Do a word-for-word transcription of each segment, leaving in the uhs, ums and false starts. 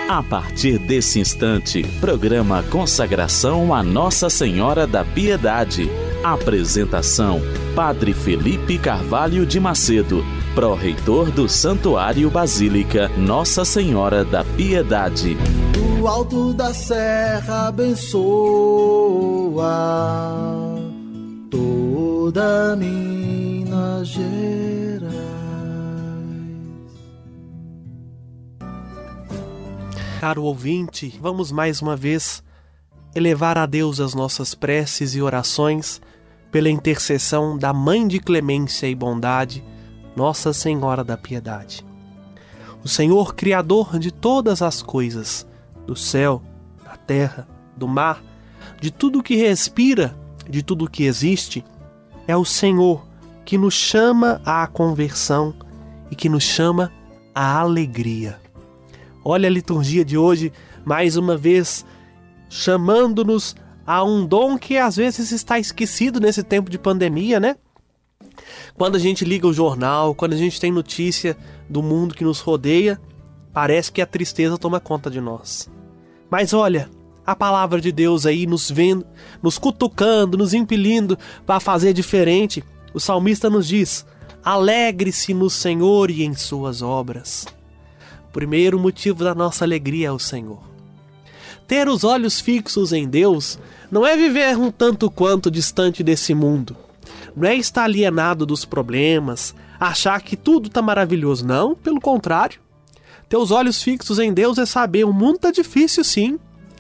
A partir desse instante, programa Consagração a Nossa Senhora da Piedade. Apresentação: Padre Felipe Carvalho de Macedo, pró-reitor do Santuário Basílica Nossa Senhora da Piedade. Do alto da serra abençoa toda Minas Gerais. Caro ouvinte, vamos mais uma vez elevar a Deus as nossas preces e orações pela intercessão da Mãe de Clemência e Bondade, Nossa Senhora da Piedade. O Senhor, Criador de todas as coisas, do céu, da terra, do mar, de tudo que respira, de tudo que existe, é o Senhor que nos chama à conversão e que nos chama à alegria. Olha a liturgia de hoje, mais uma vez, chamando-nos a um dom que às vezes está esquecido nesse tempo de pandemia, né? Quando a gente liga o jornal, quando a gente tem notícia do mundo que nos rodeia, parece que a tristeza toma conta de nós. Mas olha, a palavra de Deus aí nos vendo, nos cutucando, nos impelindo para fazer diferente. O salmista nos diz: alegre-se no Senhor e em suas obras. O primeiro motivo da nossa alegria é o Senhor. Ter os olhos fixos em Deus não é viver um tanto quanto distante desse mundo. Não é estar alienado dos problemas, achar que tudo está maravilhoso. Não, pelo contrário. Ter os olhos fixos em Deus é saber o mundo está difícil, sim.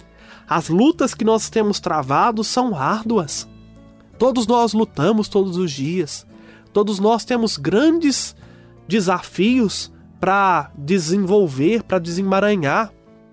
As lutas que nós temos travado são árduas. Todos nós lutamos todos os dias. Todos nós temos grandes desafios para desenvolver, para desemaranhar.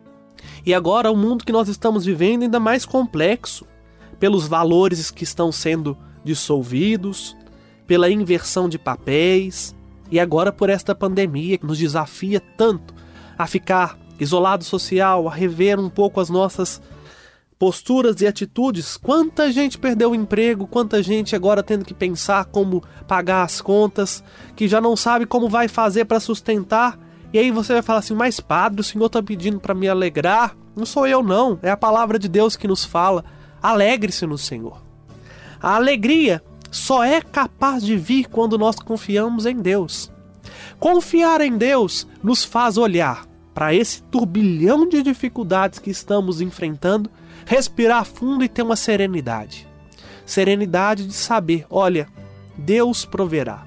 E agora o mundo que nós estamos vivendo é ainda mais complexo, pelos valores que estão sendo dissolvidos, pela inversão de papéis, e agora por esta pandemia que nos desafia tanto a ficar isolado social, a rever um pouco as nossas posturas e atitudes. Quanta gente perdeu o emprego, quanta gente agora tendo que pensar como pagar as contas, que já não sabe como vai fazer para sustentar. E aí você vai falar assim: mas padre, o Senhor está pedindo para me alegrar? Não sou eu não, é a palavra de Deus que nos fala: alegre-se no Senhor. A alegria só é capaz de vir quando nós confiamos em Deus. Confiar em Deus nos faz olhar para esse turbilhão de dificuldades que estamos enfrentando, respirar fundo e ter uma serenidade. Serenidade de saber: olha, Deus proverá.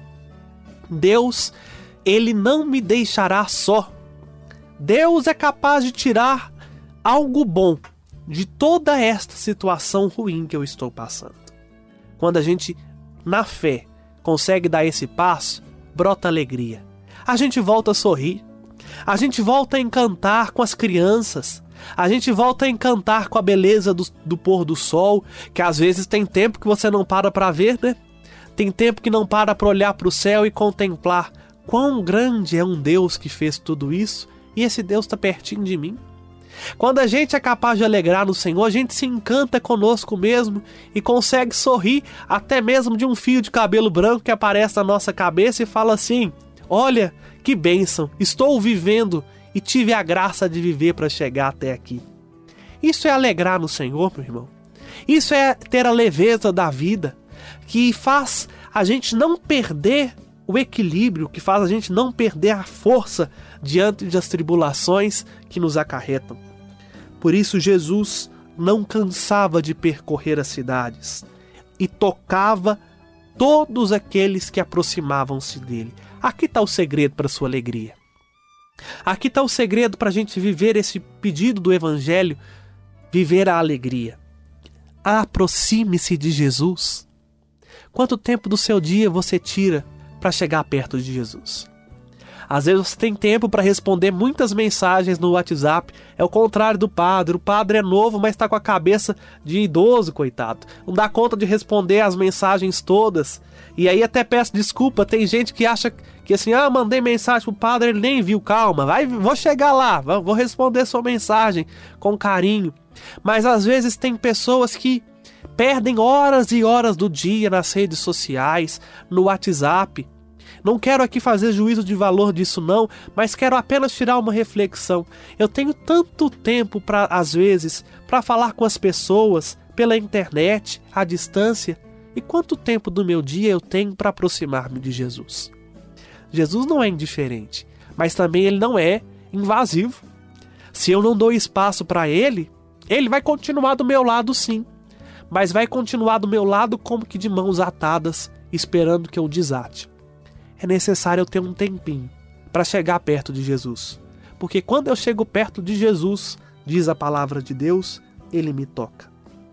Deus, Ele não me deixará só. Deus é capaz de tirar algo bom de toda esta situação ruim que eu estou passando. Quando a gente, na fé, consegue dar esse passo, brota alegria. A gente volta a sorrir. A gente volta a encantar com as crianças. A gente volta a encantar com a beleza do, do pôr do sol, que às vezes tem tempo que você não para para ver, né? Tem tempo que não para para olhar para o céu e contemplar quão grande é um Deus que fez tudo isso, e esse Deus está pertinho de mim. Quando a gente é capaz de alegrar no Senhor, a gente se encanta conosco mesmo e consegue sorrir até mesmo de um fio de cabelo branco que aparece na nossa cabeça e fala assim: olha, que bênção, estou vivendo e tive a graça de viver para chegar até aqui. Isso é alegrar no Senhor, meu irmão. Isso é ter a leveza da vida, que faz a gente não perder o equilíbrio, que faz a gente não perder a força diante das tribulações que nos acarretam. Por isso Jesus não cansava de percorrer as cidades e tocava todos aqueles que aproximavam-se dele. Aqui está o segredo para a sua alegria. Aqui está o segredo para a gente viver esse pedido do Evangelho, viver a alegria. Aproxime-se de Jesus. Quanto tempo do seu dia você tira para chegar perto de Jesus? Às vezes você tem tempo para responder muitas mensagens no WhatsApp. É o contrário do padre. O padre é novo, mas está com a cabeça de idoso, coitado. Não dá conta de responder as mensagens todas. E aí até peço desculpa. Tem gente que acha que assim, ah, mandei mensagem pro padre, ele nem viu. Calma, vai, vou chegar lá, vou responder sua mensagem com carinho. Mas às vezes tem pessoas que perdem horas e horas do dia nas redes sociais, no WhatsApp, Não quero aqui fazer juízo de valor disso não, mas quero apenas tirar uma reflexão. Eu tenho tanto tempo, para às vezes, para falar com as pessoas, pela internet, à distância, e quanto tempo do meu dia eu tenho para aproximar-me de Jesus? Jesus não é indiferente, mas também ele não é invasivo. Se eu não dou espaço para ele, ele vai continuar do meu lado sim, mas vai continuar do meu lado como que de mãos atadas, esperando que eu desate. É necessário eu ter um tempinho para chegar perto de Jesus, porque quando eu chego perto de Jesus, diz a palavra de Deus, ele me toca.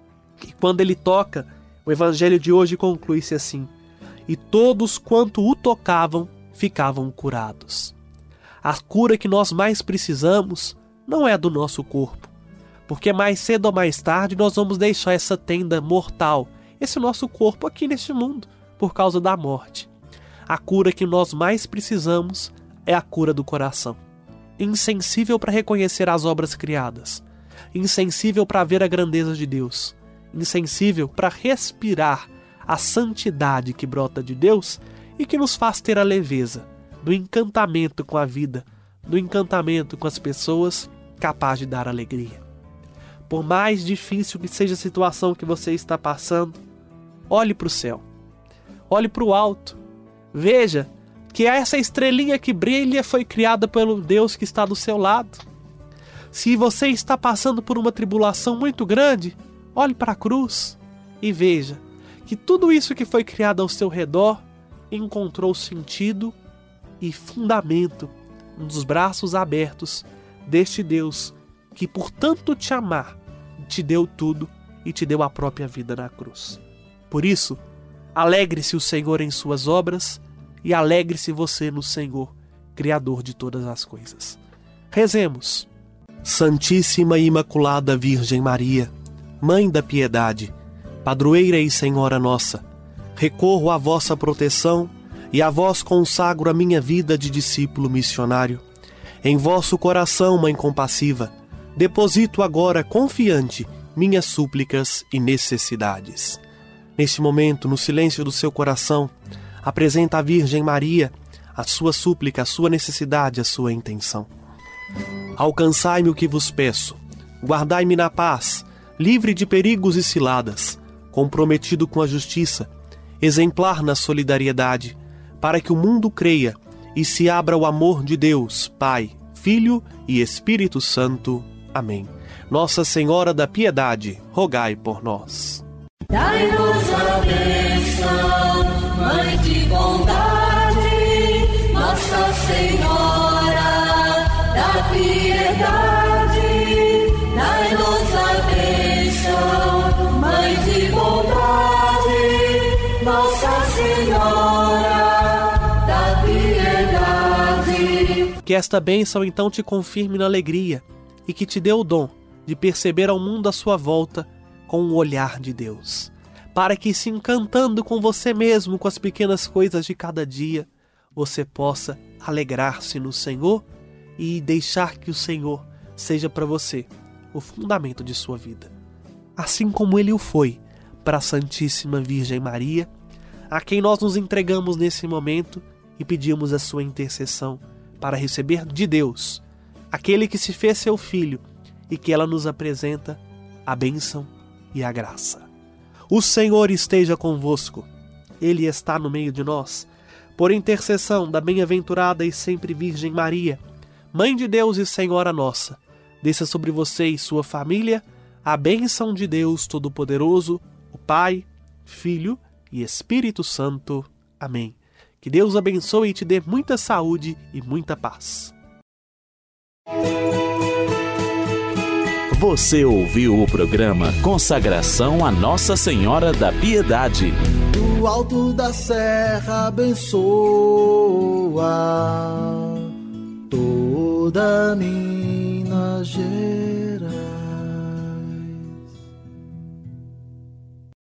E quando ele toca, o evangelho de hoje conclui-se assim: e todos quanto o tocavam ficavam curados. A cura que nós mais precisamos não é do nosso corpo, porque mais cedo ou mais tarde nós vamos deixar essa tenda mortal, esse nosso corpo aqui neste mundo, por causa da morte. A cura que nós mais precisamos é a cura do coração, insensível para reconhecer as obras criadas, insensível para ver a grandeza de Deus, insensível para respirar a santidade que brota de Deus e que nos faz ter a leveza do encantamento com a vida, do encantamento com as pessoas, capaz de dar alegria. Por mais difícil que seja a situação que você está passando, olhe para o céu, olhe para o alto, veja que essa estrelinha que brilha foi criada pelo Deus que está do seu lado. Se você está passando por uma tribulação muito grande, olhe para a cruz e veja que tudo isso que foi criado ao seu redor encontrou sentido e fundamento nos braços abertos deste Deus que, por tanto te amar, te deu tudo e te deu a própria vida na cruz. Por isso, alegre-se o Senhor em suas obras e alegre-se você no Senhor, Criador de todas as coisas. Rezemos. Santíssima e Imaculada Virgem Maria, Mãe da Piedade, Padroeira e Senhora nossa, recorro à vossa proteção e a vós consagro a minha vida de discípulo missionário. Em vosso coração, Mãe compassiva, deposito agora confiante minhas súplicas e necessidades. Neste momento, no silêncio do seu coração, apresenta à Virgem Maria a sua súplica, a sua necessidade, a sua intenção. Alcançai-me o que vos peço, guardai-me na paz, livre de perigos e ciladas, comprometido com a justiça, exemplar na solidariedade, para que o mundo creia e se abra o amor de Deus, Pai, Filho e Espírito Santo. Amém. Nossa Senhora da Piedade, rogai por nós. Dai-nos a bênção, Mãe de bondade, Nossa Senhora da Piedade. Dai-nos a bênção, Mãe de bondade, Nossa Senhora da Piedade. Que esta bênção então te confirme na alegria e que te dê o dom de perceber ao mundo à sua volta com o olhar de Deus, para que, se encantando com você mesmo, com as pequenas coisas de cada dia, você possa alegrar-se no Senhor e deixar que o Senhor seja para você o fundamento de sua vida. Assim como Ele o foi para a Santíssima Virgem Maria, a quem nós nos entregamos nesse momento e pedimos a sua intercessão para receber de Deus, aquele que se fez seu Filho, e que ela nos apresenta a bênção e a graça. O Senhor esteja convosco, Ele está no meio de nós. Por intercessão da bem-aventurada e sempre Virgem Maria, Mãe de Deus e Senhora nossa, desça sobre você e sua família a bênção de Deus Todo-Poderoso, o Pai, Filho e Espírito Santo. Amém. Que Deus abençoe e te dê muita saúde e muita paz. Você ouviu o programa Consagração a Nossa Senhora da Piedade. Do alto da serra abençoa toda Minas Gerais.